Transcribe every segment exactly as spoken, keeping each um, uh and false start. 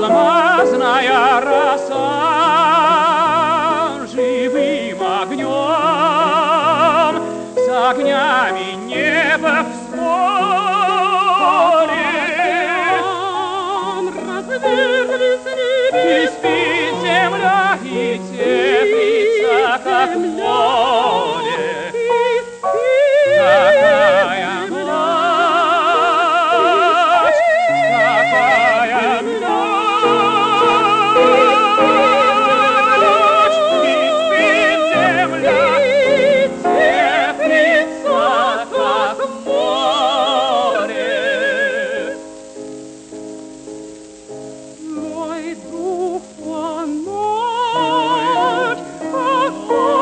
алмазная роса живым огнем с огнями неба в споре. И спит земля, и теплится, как море. Какая ночь, какая ночь, и спит земля, и теплится, как море. Мой друг, о ночь, как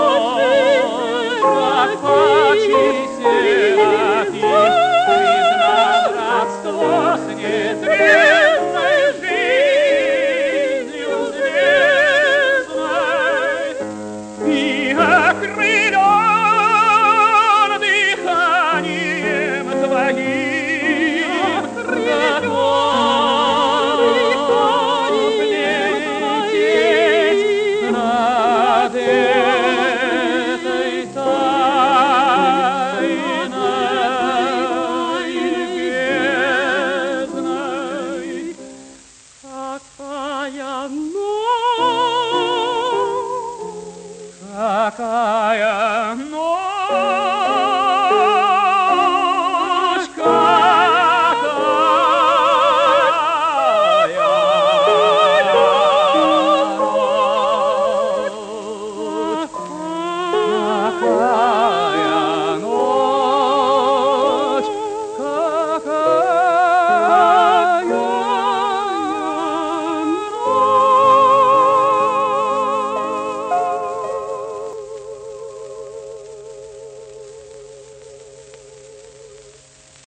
почти Серафим, признал родство с нетленной жизнью звездной и окрылен дыханием твоим.